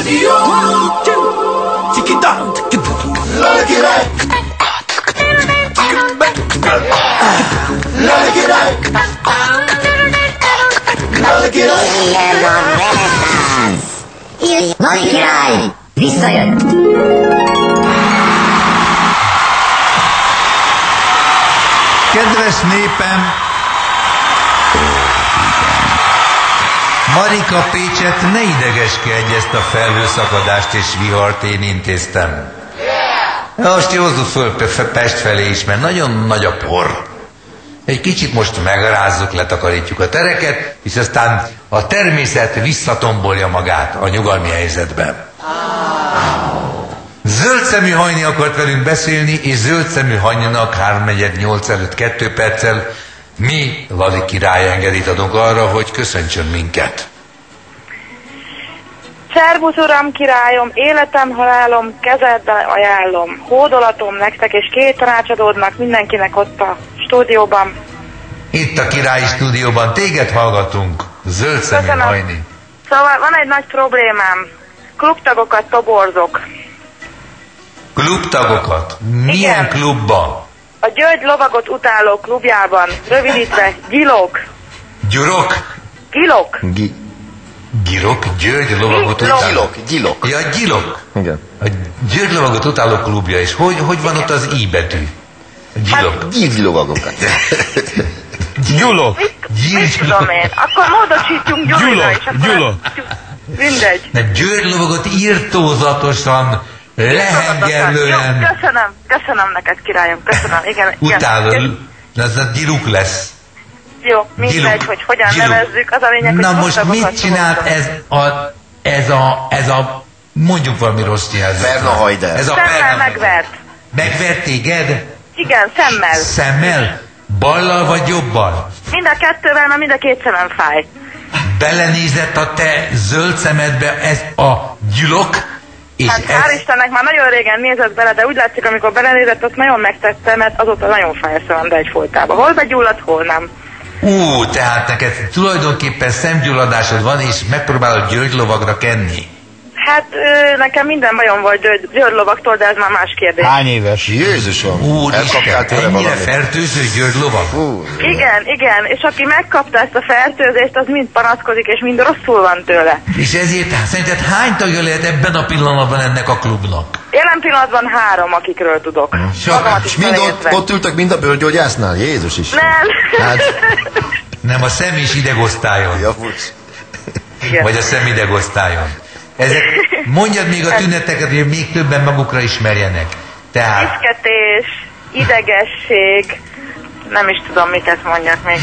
rádió. Lala király. Lala király. Lala király. Lala király visszajött. Kedves népem, Marika Pécset, ne idegeskedj, ezt a felhőszakadást és vihart én intéztem. Most józzuk föl Pest felé is, mert nagyon nagy a por. Egy kicsit most megrázzuk, letakarítjuk a tereket, és aztán a természet visszatombolja magát a nyugalmi helyzetben. Zöldszemű Hajni akart velünk beszélni, és Zöldszemű Hajninak 3:48 előtt 2 perccel mi, Lali király, engedélyt adunk arra, hogy köszöntsön minket. Szervusz uram, királyom, életem, halálom, kezedbe ajánlom. Hódolatom nektek, és 2 tanácsadódnak mindenkinek ott a stúdióban. Itt a királyi stúdióban téged hallgatunk, Zöldszemű Hajni. Szóval van egy nagy problémám. Klubtagokat toborzok. Klubtagokat? Milyen Igen. klubban? A György lovagot utáló klubjában, rövidítve Gyilok. Gyurok? Gilok. Girok? György lovagot utáló? Gyilok. Ja, Gyilok. Igen. A György lovagot utáló klubja, és hogy van ott az I betű? Gyilok. Gyígy lovagokat. Gyulok. Mit tudom én? Akkor módosítjunk Gyulira is. Gyulok. Mindegy. De György lovagot írtózatosan, lehengerlően Köszönöm neked, királyom, köszönöm. Igen, utálod. Ez a Gyiluk lesz. Jó, mindegy, hogy hogyan nevezzük, az a lényeg, hogy na most mit csinált ez a mondjuk valami rossz jelzőt. Perna Hajder. Szemmel megvert. Megvert téged? Igen, szemmel. Szemmel? Ballal vagy jobbal? Mind a kettővel, mert mind a 2 szemem fáj. Belenézett a te zöld szemedbe ez a Gyilok? És hát hál' Istennek már nagyon régen nézett bele, de úgy látszik, amikor belenézett, azt nagyon megtette, mert azóta nagyon fáj a szemem, de egyfolytában. Hol begyulladt, hol nem. Tehát neked tulajdonképpen szemgyulladásod van, és megpróbálod György lovagra kenni. Hát nekem minden bajom volt György lovaktól, de ez már más kérdés. Hány éves? Jézusom! Úristen, ennyire fertőző György lovag? Igen, és aki megkapta ezt a fertőzést, az mind panaszkodik, és mind rosszul van tőle. És ezért szerinted hány tagja lehet ebben a pillanatban ennek a klubnak? Jelen pillanatban 3, akikről tudok. És mind ott ültek mind a bőrgyógyásznál? Jézus is. Nem. Nem, a szem- és idegosztályon. Vagy a szemidegosztályon. Mondjad még a tüneteket, hogy még többen magukra ismerjenek. Tehát... Viszketés, idegesség, nem is tudom, miket mondjak még.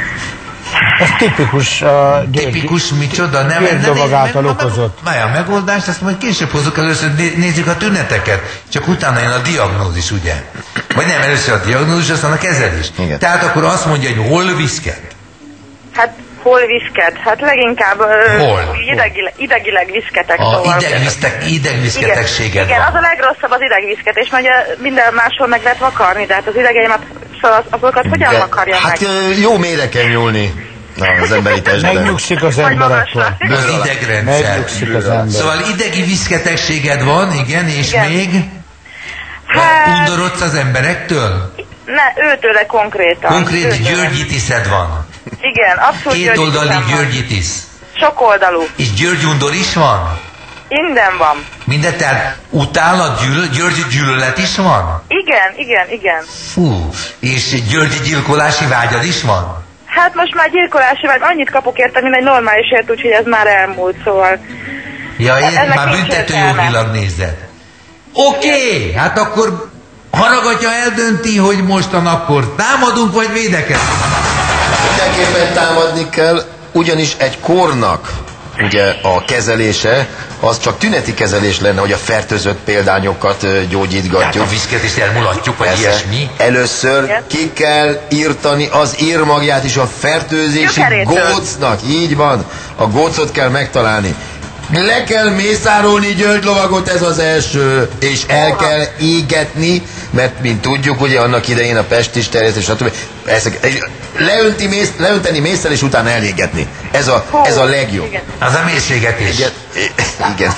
Ez tipikus tipikus micsoda? György lovag által okozott. A megoldást, azt majd később hozzuk, először nézzük a tüneteket, csak utána jön a diagnózis, ugye? Vagy nem, először a diagnózis, aztán a kezelés. Igen. Tehát akkor azt mondja, hogy hol viszket? Hát hol viszket? Hát leginkább idegileg viszketek. Idegviszketegséged igen, van. az a legrosszabb az idegviszketés, mert ugye minden máshol meg lehet vakarni, de hát az idegeimet, szóval azokat hogyan vakarjam meg? Hát jó mélyre kell nyúlni az emberi testben. Megnyugszik az ember akkor. Az idegrendszer. Megnyugszik az ember. Szóval idegi viszketegséged van, igen, és igen. Még? Undorodsz az emberektől? Ne, őtőle konkrétan. Konkrét györgyitiszed van? Igen, abszolút györgyitis. Kétoldali györgyitis. Sokoldalú. És györgyundor is van? Minden van. Minden, tehát utálat, györgygyűlölet is van? Igen. Fú, és györgygyilkolási vágyad is van? Hát most már gyilkolási vágy, annyit kapok érte, mint egy normálisért, úgyhogy ez már elmúlt, szóval... Ja, már büntetőjogilag nézed. Oké, hát akkor haragatja eldönti, hogy mostan akkor támadunk, vagy védekezünk? Mindenképpen támadni kell, ugyanis egy kornak ugye a kezelése, az csak tüneti kezelés lenne, hogy a fertőzött példányokat gyógyítgatjuk. Tehát a viszketést elmulatjuk, vagy ilyesmi? Először ki kell írtani az írmagját is a fertőzési gócnak. Így van, a gócot kell megtalálni. Le kell mészárolni György lovagot, ez az első, és el kell égetni, mert mint tudjuk, ugye annak idején a pestis terjesztés, stb. leönteni mészsel és utána elégetni. Ez a legjobb. Igen. Az a mélységetés. Igen.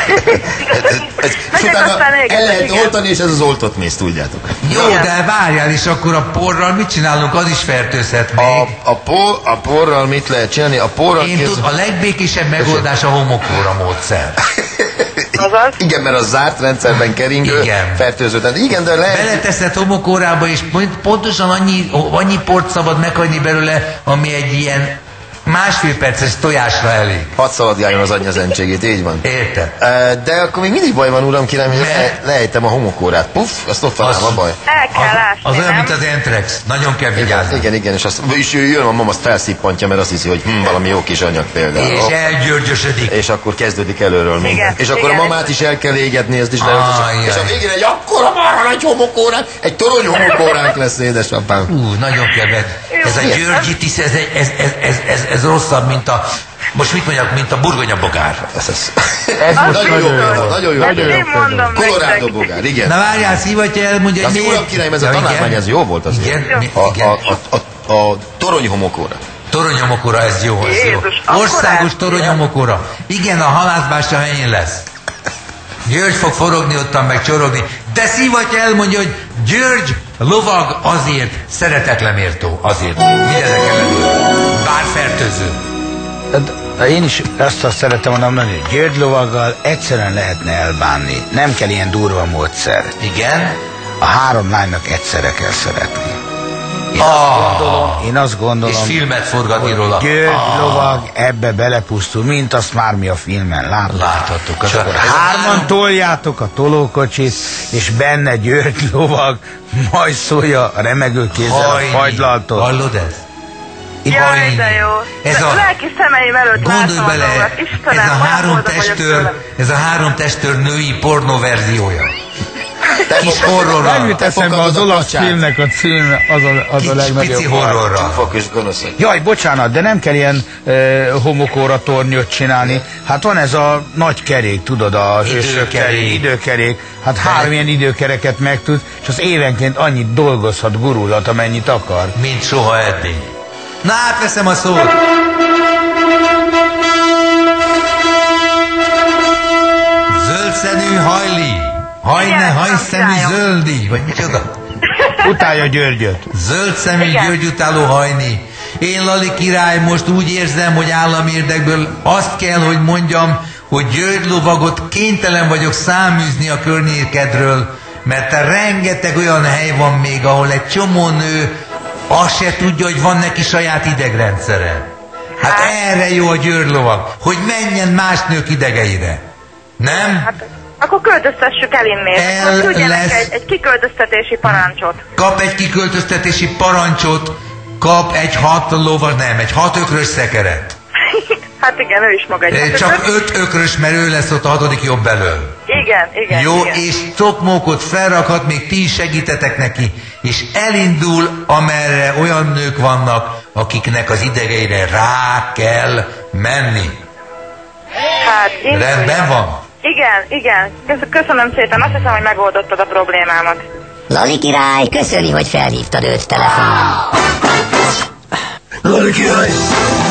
És utána el lehet oltani, és ez az oltott mész, tudjátok. Jó, de várjál, és akkor a porral mit csinálunk? Az is fertőzhet még. A porral mit lehet csinálni? A porral A legbékésebb megoldás a homokóra módszer. Azaz? Igen, mert a zárt rendszerben keringő fertőző. Igen, de lehet... Beleteszed homokórába, és pontosan annyi port szabad meghagyni belőle, ami egy ilyen másfél perces tojásra elég. Hadd szaladgáljon az anyazentségét, így van. Érted? De akkor még mindig baj van, uram, kérem, hogy lejtem a homokórát. Puff, azt ott van a baj. El kell látni, Az olyan, nem? mint az Entrex. Nagyon kell vigyázni. Igen, és jön a mama, azt felszippantja, mert azt hiszi, hogy valami jó kis anyag például. És elgyörgyösödik. És akkor kezdődik előről minden. Igen, És akkor igen. a mamát is el kell égetni, ezt is leütös. És a végén egy akkora marha nagy homokóránk, egy torony homokóránk lesz, édesapám. Nagyon kell. Ez a györgyitis, ez rosszabb, mint a... Most mit mondjak, mint a burgonyabogár. Ez nagyon jó. Én mondom Colorado nektek. bogár, igen. Na várjál, szívatja el, mondja, Azt uram, kérem, ez a tanármány, ez jó volt azért. Igen. A torony homokóra. Toronyomokora, ez jó. Jézus, akkor Országos ez- toronyomokora. Igen, a halászbástya helyén lesz. György fog forogni ottan, meg csorogni. De szívatja elmondja, hogy György lovag azért szeretetlemértó. Azért. Mindenek ellenére. Bár fertőző. Én is azt szeretem mondani, hogy György lovaggal egyszerűen lehetne elbánni. Nem kell ilyen durva módszer. Igen. A 3 lánynak egyszerre kell szeretni. Én azt gondolom, És filmet forgatni róla. György lovag ebbe belepusztul, mint azt már mi a filmen láttuk. Láthattuk. És akkor 3-an toljátok a tolókocsit, és benne György lovag, majd szólja a remegő kézzel a fagylaltot. Hallod ezt? Jaj, de jó. Ez a lelki szemeim előtt Gondolj látom a bele, dolgot. Istenem, ez a három testőr női pornó verziója. Kis horrorra. Nem jut eszembe az olasz filmnek a címe, az a legnagyobb. Pici horrorra. Csúfok és gonoszok. Jaj, bocsánat, de nem kell ilyen homokóra tornyot csinálni. Hát van ez a nagy kerék, tudod, a időkerék. Hát 3 ilyen időkereket megtud, és az évenként annyit dolgozhat, gurulhat, amennyit akar. Mint soha eddig. Na, átveszem a szót. Zöldszemű hajli. Hajszemű zöldi. Vagy micsoda? Utálja Györgyöt. Zöldszemű György utáló hajni. Én, Lali király, most úgy érzem, hogy államérdekből azt kell, hogy mondjam, hogy György lovagot kénytelen vagyok száműzni a környékedről, mert rengeteg olyan hely van még, ahol egy csomó nő azt se tudja, hogy van neki saját idegrendszere. Hát erre jó a György lovag, hogy menjen más nők idegeire. Nem? Hát, akkor költöztessük el innét. Küldjenek egy kiköltöztetési parancsot. Kap egy kiköltöztetési parancsot, kap egy 6 ökrös szekeret. Hát igen, ő is maga egy Csak 5 ökrös, mert ő lesz ott a 6. jobb elől. Igen. Jó, igen. és cokmókot felrakhat, még ti is segítetek neki, és elindul, amerre olyan nők vannak, akiknek az idegeire rá kell menni. Hát, Rendben van? Igen. Köszönöm szépen. Azt hiszem, hogy megoldottad a problémámat. Lali király, köszöni, hogy felhívtad őt telefonon. Lali király!